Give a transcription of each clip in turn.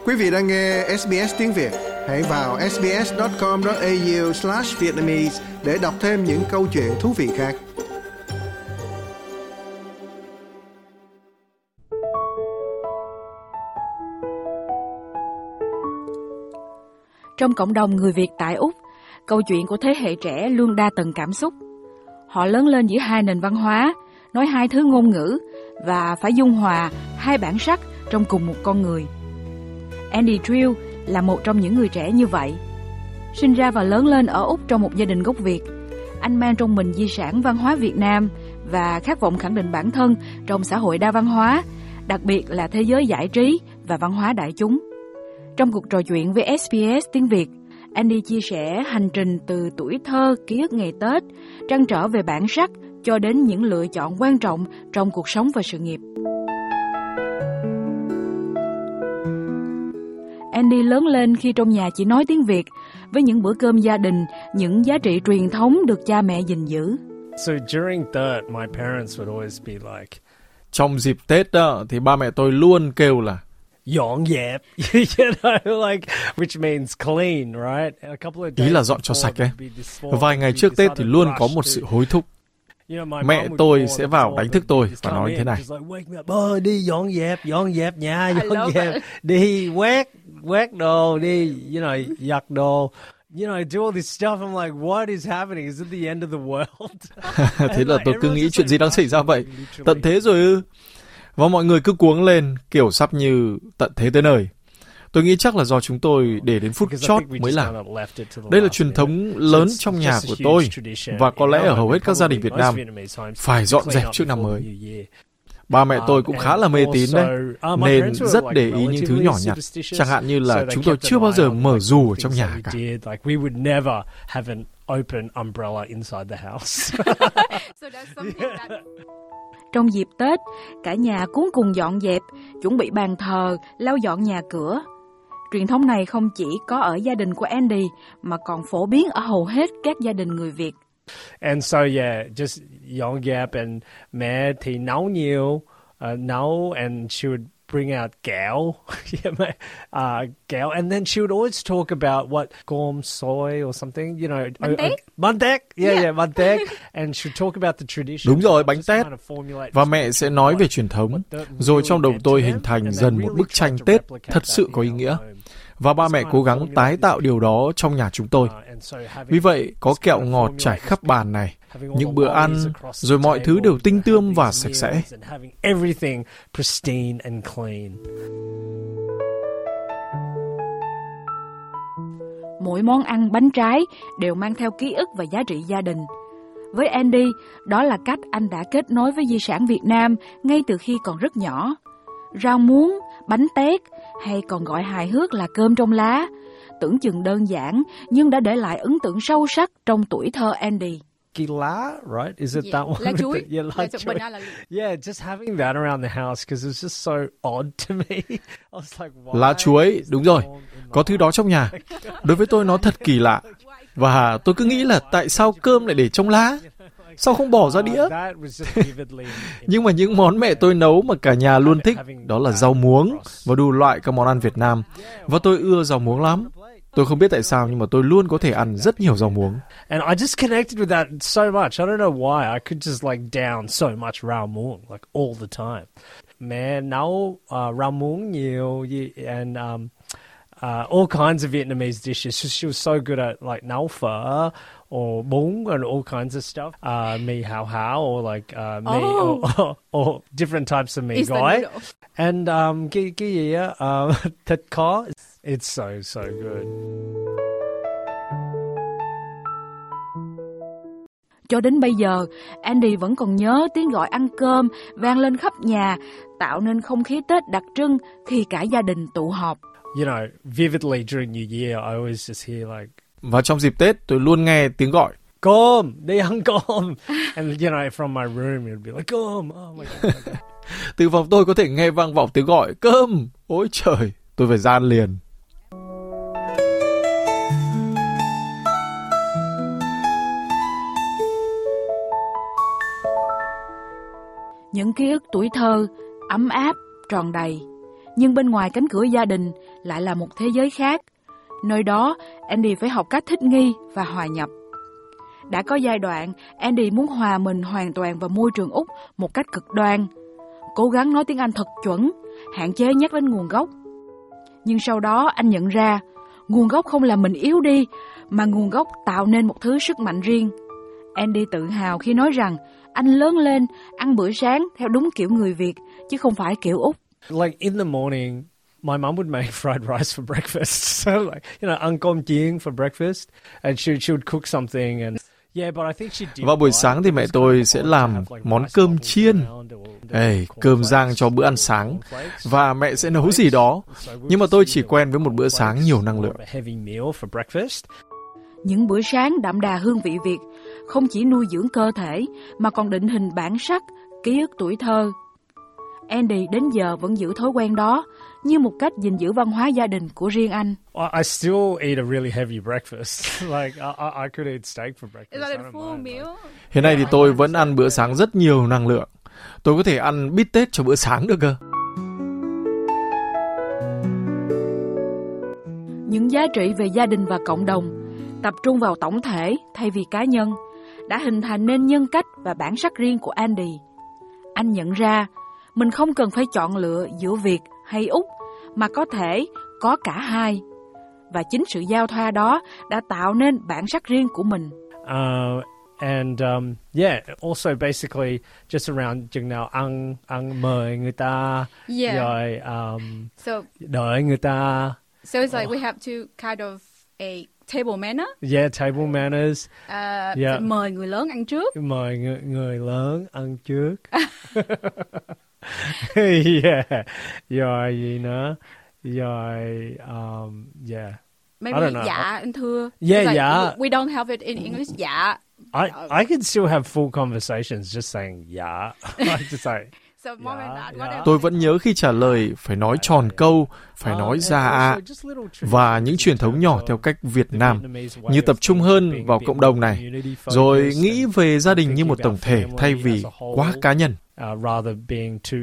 Quý vị đang nghe SBS tiếng Việt. Hãy vào sbs.com.au/vietnamese để đọc thêm những câu chuyện thú vị khác. Trong cộng đồng người Việt tại Úc, câu chuyện của thế hệ trẻ luôn đa tầng cảm xúc. Họ lớn lên giữa hai nền văn hóa, nói hai thứ ngôn ngữ và phải dung hòa hai bản sắc trong cùng một con người. Andy Drill là một trong những người trẻ như vậy. Sinh ra và lớn lên ở Úc trong một gia đình gốc Việt, anh mang trong mình di sản văn hóa Việt Nam và khát vọng khẳng định bản thân trong xã hội đa văn hóa, đặc biệt là thế giới giải trí và văn hóa đại chúng. Trong cuộc trò chuyện với SBS tiếng Việt, Andy chia sẻ hành trình từ tuổi thơ, ký ức ngày Tết, trăn trở về bản sắc cho đến những lựa chọn quan trọng trong cuộc sống và sự nghiệp. Andy lớn lên khi trong nhà chỉ nói tiếng Việt, với những bữa cơm gia đình, những giá trị truyền thống được cha mẹ gìn giữ. So during that, my parents would always be like, trong dịp Tết đó, thì ba mẹ tôi luôn kêu là dọn dẹp, you know, like, which means clean, right? A couple of days ý là dọn cho sạch ấy. Vài ngày trước Tết thì luôn có một sự hối thúc. Mẹ tôi sẽ vào đánh thức tôi và nói thế này: đi dọn dẹp nhà, dọn dẹp, đi quét đồ, đi, giặt đồ. Do all this stuff. I'm like, what is happening? Is it the end of the world? Thế là tôi cứ nghĩ chuyện gì đang xảy ra vậy? Tận thế rồi ư? Và mọi người cứ cuống lên, kiểu sắp như tận thế tới nơi. Tôi nghĩ chắc là do chúng tôi để đến phút chót mới làm. Đây là truyền thống lớn trong nhà của tôi, và có lẽ ở hầu hết các gia đình Việt Nam, phải dọn dẹp trước năm mới. Ba mẹ tôi cũng khá là mê tín đấy, nên rất để ý những thứ nhỏ nhặt, chẳng hạn như là chúng tôi chưa bao giờ mở dù ở trong nhà cả. Trong dịp Tết, cả nhà cuống cùng dọn dẹp, chuẩn bị bàn thờ, lau dọn nhà cửa. Truyền thống này không chỉ có ở gia đình của Andy, mà còn phổ biến ở hầu hết các gia đình người Việt. And so just dọn dẹp, and mẹ thì nấu nhiều, and she would bring out kẹo, kẹo, and then she would always talk about what cơm xôi or something, bánh tét, bánh tét, and she would talk about the tradition. Đúng rồi, bánh tét. Và mẹ sẽ nói về truyền thống, rồi trong đầu tôi hình thành dần một bức tranh Tết thật sự có ý nghĩa. Và ba mẹ cố gắng tái tạo điều đó trong nhà chúng tôi. Vì vậy, có kẹo ngọt trải khắp bàn này, những bữa ăn, rồi mọi thứ đều tinh tươm và sạch sẽ. Mỗi món ăn bánh trái đều mang theo ký ức và giá trị gia đình. Với Andy, đó là cách anh đã kết nối với di sản Việt Nam ngay từ khi còn rất nhỏ. Rau muống, bánh tét, hay còn gọi hài hước là cơm trong lá, tưởng chừng đơn giản nhưng đã để lại ấn tượng sâu sắc trong tuổi thơ Andy. Lá, right? Is it that one? Lá chuối. Lá chuối. Yeah, just having that around the house because it was just so odd to me. I was like, why? Lá chuối, đúng rồi. Có thứ đó trong nhà. Đối với tôi nó thật kỳ lạ. Và tôi cứ nghĩ là tại sao cơm lại để trong lá? Sao không bỏ ra đĩa? Nhưng mà những món mẹ tôi nấu mà cả nhà luôn thích, đó là rau muống và đủ loại các món ăn Việt Nam. Và tôi ưa rau muống lắm. Tôi không biết tại sao nhưng mà tôi luôn có thể ăn rất nhiều rau muống. And I just connected with that so much. I don't know why. I could just like down so much rau muống like all the time. Mẹ nấu rau muống nhiều, and all kinds of Vietnamese dishes. She was so good at like nấu phở or bún and all kinds of stuff. Mì hảo hảo or like mì or different types of mì gói. And cái gì á, thịt kho. It's so good. Cho đến bây giờ, Andy vẫn còn nhớ tiếng gọi ăn cơm vang lên khắp nhà, tạo nên không khí Tết đặc trưng khi cả gia đình tụ họp. Vividly during New Year, I always just hear like. Và trong dịp Tết, tôi luôn nghe tiếng gọi. Cơm, đi ăn cơm. And from my room, it'd be like, cơm. Oh my God. Từ phòng tôi có thể nghe vang vọng tiếng gọi, cơm. Ôi trời, tôi phải ra ăn liền. Những ký ức tuổi thơ, ấm áp, tròn đầy. Nhưng bên ngoài cánh cửa gia đình lại là một thế giới khác. Nơi đó, Andy phải học cách thích nghi và hòa nhập. Đã có giai đoạn, Andy muốn hòa mình hoàn toàn vào môi trường Úc một cách cực đoan. Cố gắng nói tiếng Anh thật chuẩn, hạn chế nhắc đến nguồn gốc. Nhưng sau đó anh nhận ra, nguồn gốc không làm mình yếu đi, mà nguồn gốc tạo nên một thứ sức mạnh riêng. Andy tự hào khi nói rằng anh lớn lên ăn bữa sáng theo đúng kiểu người Việt, chứ không phải kiểu Úc. Like in the morning, my mum would make fried rice for breakfast. So like, ăn cơm chiên for breakfast, and she would cook something and yeah, but I think she did. Vào buổi sáng thì mẹ tôi sẽ làm món cơm chiên, cơm rang cho bữa ăn sáng, và mẹ sẽ nấu gì đó. Nhưng mà tôi chỉ quen với một bữa sáng nhiều năng lượng. Những bữa sáng đậm đà hương vị Việt không chỉ nuôi dưỡng cơ thể mà còn định hình bản sắc, ký ức tuổi thơ. Andy đến giờ vẫn giữ thói quen đó như một cách gìn giữ văn hóa gia đình của riêng anh. I still eat a really heavy breakfast. Like I could eat steak for breakfast. Is that a full meal? Hiện nay thì tôi vẫn ăn bữa sáng rất nhiều năng lượng. Tôi có thể ăn bít tết cho bữa sáng được cơ. Những giá trị về gia đình và cộng đồng, tập trung vào tổng thể thay vì cá nhân, đã hình thành nên nhân cách và bản sắc riêng của Andy. Anh nhận ra mình không cần phải chọn lựa giữa Việt hay Úc, mà có thể có cả hai. Và chính sự giao thoa đó đã tạo nên bản sắc riêng của mình. Also basically just around chừng nào ăn mời người ta, rồi đợi người ta. So it's like we have to kind of a table manner. Yeah, table manners. Mời người lớn ăn trước. Mời người lớn ăn trước. Rồi gì nữa? Rồi Maybe dạ anh thưa. Yeah, like, dạ. We don't have it in English. Dạ. I can still have full conversations just saying dạ. Just say. Tôi vẫn nhớ khi trả lời phải nói tròn câu, phải nói dạ ạ. Và những truyền thống nhỏ theo cách Việt Nam, như tập trung hơn vào cộng đồng này, rồi nghĩ về gia đình như một tổng thể thay vì quá cá nhân. Rather being too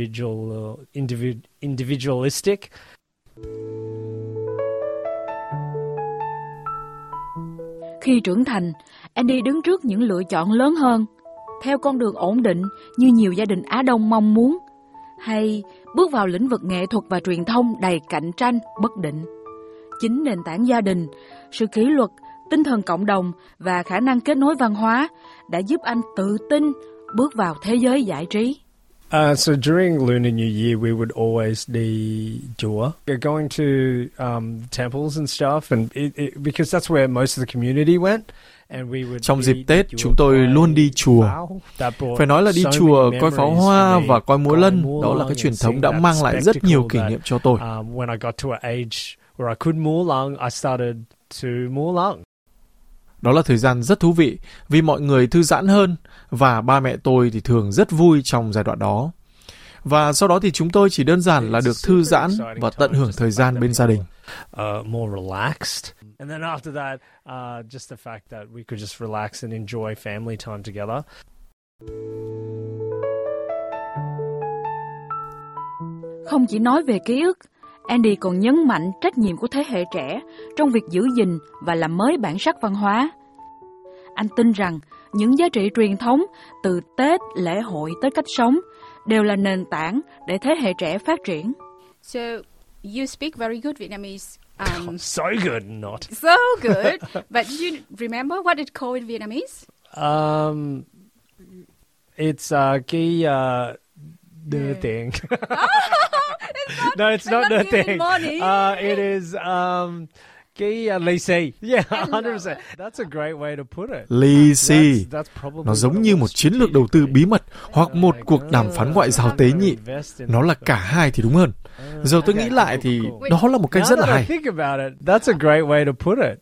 individualistic. Khi trưởng thành, Andy đứng trước những lựa chọn lớn hơn, theo con đường ổn định như nhiều gia đình Á Đông mong muốn, hay bước vào lĩnh vực nghệ thuật và truyền thông đầy cạnh tranh, bất định. Chính nền tảng gia đình, sự kỷ luật, tinh thần cộng đồng và khả năng kết nối văn hóa đã giúp anh tự tin bước vào thế giới giải trí. So during Lunar New Year, we would always đi chùa. Going to temples and stuff, and because that's where most of the community went. Trong dịp Tết, chúng tôi luôn đi chùa. Phải nói là đi chùa, coi pháo hoa và coi múa lân, đó là cái truyền thống đã mang lại rất nhiều kỷ niệm cho tôi. When I got to an age where I could múa lân, I started to múa lân. Đó là thời gian rất thú vị vì mọi người thư giãn hơn và ba mẹ tôi thì thường rất vui trong giai đoạn đó. Và sau đó thì chúng tôi chỉ đơn giản là được thư giãn và tận hưởng thời gian bên gia đình. More relaxed. And then after that, just the fact that we could just relax and enjoy family time together. Không chỉ nói về ký ức, Andy còn nhấn mạnh trách nhiệm của thế hệ trẻ trong việc giữ gìn và làm mới bản sắc văn hóa. Anh tin rằng những giá trị truyền thống từ Tết, lễ hội tới cách sống đều là nền tảng để thế hệ trẻ phát triển. So you speak very good Vietnamese. So good, not. So good. But do you remember what it's called in Vietnamese? It's đưa tiền. No, it's not đưa tiền. It is lì xì. Yeah, 100%. That's a great way to put it. Lì xì. Nó giống như một chiến lược đầu tư bí mật hoặc một cuộc đàm phán ngoại giao tế nhị. Nó là cả hai thì đúng hơn. Giờ tôi nghĩ lại thì đó là một cách rất là hay. That's a great way to put it.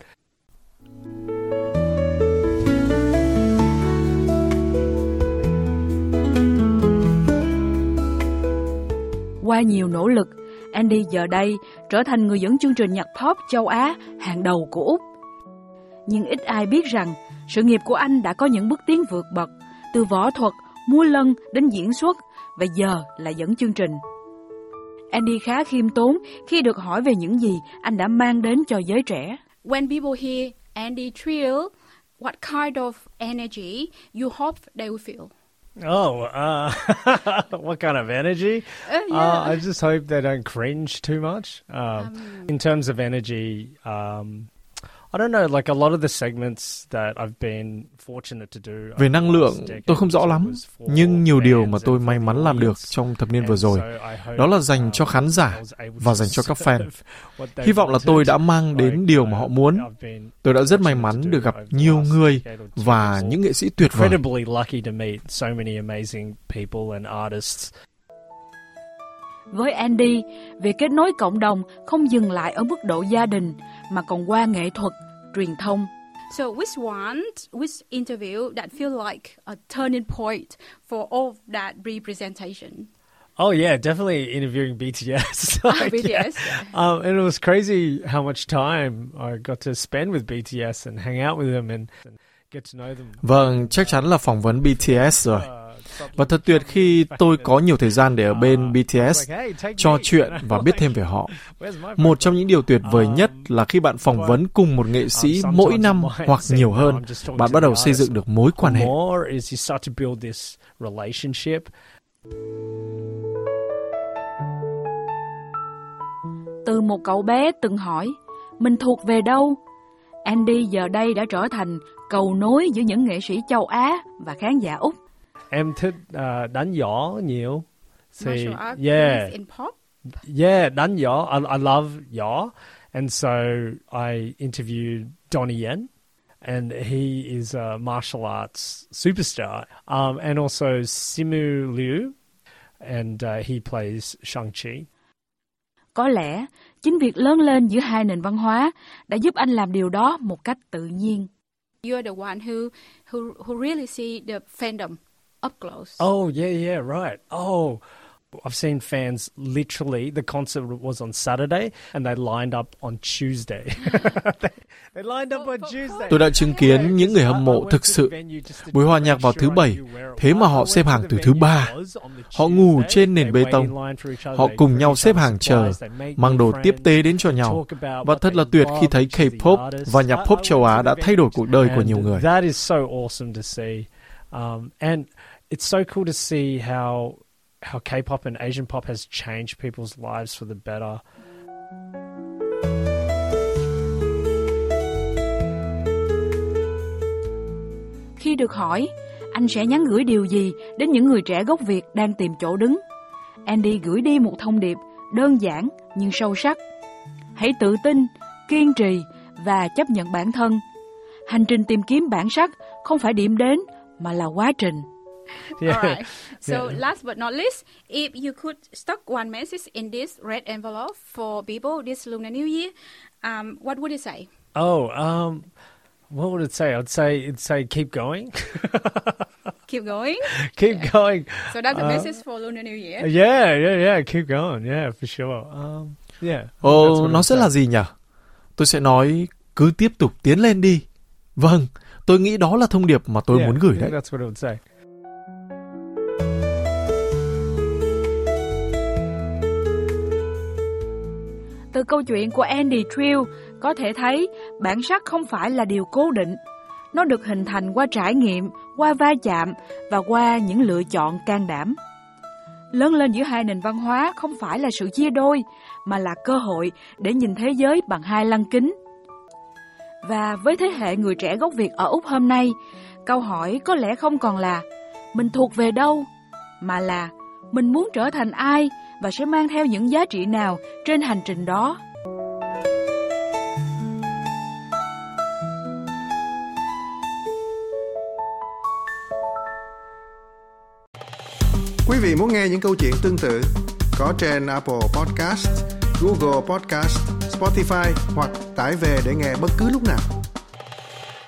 Qua nhiều nỗ lực, Andy giờ đây trở thành người dẫn chương trình nhạc pop châu Á hàng đầu của Úc. Nhưng ít ai biết rằng sự nghiệp của anh đã có những bước tiến vượt bậc, từ võ thuật, múa lân đến diễn xuất và giờ là dẫn chương trình. Andy khá khiêm tốn khi được hỏi về những gì anh đã mang đến cho giới trẻ. When people hear Andy Trill, what kind of energy you hope they will feel? Oh, what kind of energy? Yeah. I just hope they don't cringe too much. In terms of energy, I don't know, like a lot of the segments that I've been fortunate to do. Về năng lượng, tôi không rõ lắm, nhưng nhiều điều mà tôi may mắn làm được trong thập niên vừa rồi, đó là dành cho khán giả và dành cho các fan. Hy vọng là tôi đã mang đến điều mà họ muốn. Tôi đã rất may mắn được gặp nhiều người và những nghệ sĩ tuyệt vời. Incredibly lucky to meet so many amazing people and artists. Với Andy, việc kết nối cộng đồng không dừng lại ở mức độ gia đình mà còn qua nghệ thuật, truyền thông. So which interview that feel like a turning point for all that representation? Oh yeah, definitely interviewing BTS. BTS. Yeah. And it was crazy how much time I got to spend with BTS and hang out with them and get to know them. Vâng, chắc chắn là phỏng vấn BTS rồi. Và thật tuyệt khi tôi có nhiều thời gian để ở bên BTS, trò chuyện và biết thêm về họ. Một trong những điều tuyệt vời nhất là khi bạn phỏng vấn cùng một nghệ sĩ mỗi năm hoặc nhiều hơn, bạn bắt đầu xây dựng được mối quan hệ. Từ một cậu bé từng hỏi, mình thuộc về đâu? Andy giờ đây đã trở thành cầu nối giữa những nghệ sĩ châu Á và khán giả Úc. Em thích đánh giỏ nhiều. Martial art in pop? Yeah, đánh giỏ. I love giỏ. And so I interviewed Donnie Yen. And he is a martial arts superstar. And also Simu Liu. And he plays Shang-Chi. Có lẽ, chính việc lớn lên giữa hai nền văn hóa đã giúp anh làm điều đó một cách tự nhiên. You're the one who really see the fandom up close. Oh, yeah, right. Oh, I've seen fans literally, the concert was on Saturday and they lined up on Tuesday. They lined up on Tuesday. Tôi đã chứng kiến những người hâm mộ thực sự. Buổi hòa nhạc vào thứ Bảy, thế mà họ xếp hàng từ thứ Ba. Họ ngủ trên nền bê tông. Họ cùng nhau xếp hàng chờ, mang đồ tiếp tế đến cho nhau. Và thật là tuyệt khi thấy K-pop và nhạc pop châu Á đã thay đổi cuộc đời của nhiều người. That is so awesome to see. And it's so cool to see how K-pop and Asian pop has changed people's lives for the better. Khi được hỏi, anh sẽ nhắn gửi điều gì đến những người trẻ gốc Việt đang tìm chỗ đứng? Andy gửi đi một thông điệp đơn giản nhưng sâu sắc. Hãy tự tin, kiên trì và chấp nhận bản thân. Hành trình tìm kiếm bản sắc không phải điểm đến mà là quá trình. All right. So last but not least, if you could stuck one message in this red envelope for people this Lunar New Year, what would it say? What would it say? It'd say keep going. Keep going? Keep going. So that's a message for Lunar New Year. Yeah. Keep going. Yeah, for sure. Nó sẽ là gì nhỉ? Tôi sẽ nói cứ tiếp tục tiến lên đi. Vâng, tôi nghĩ đó là thông điệp mà tôi muốn gửi đấy. That's what it would say. Từ câu chuyện của Andy Trill có thể thấy bản sắc không phải là điều cố định. Nó được hình thành qua trải nghiệm, qua va chạm và qua những lựa chọn can đảm. Lớn lên giữa hai nền văn hóa không phải là sự chia đôi, mà là cơ hội để nhìn thế giới bằng hai lăng kính. Và với thế hệ người trẻ gốc Việt ở Úc hôm nay, câu hỏi có lẽ không còn là mình thuộc về đâu, mà là mình muốn trở thành ai và sẽ mang theo những giá trị nào trên hành trình đó. Quý vị muốn nghe những câu chuyện tương tự có trên Apple Podcast, Google Podcast, Spotify hoặc tải về để nghe bất cứ lúc nào.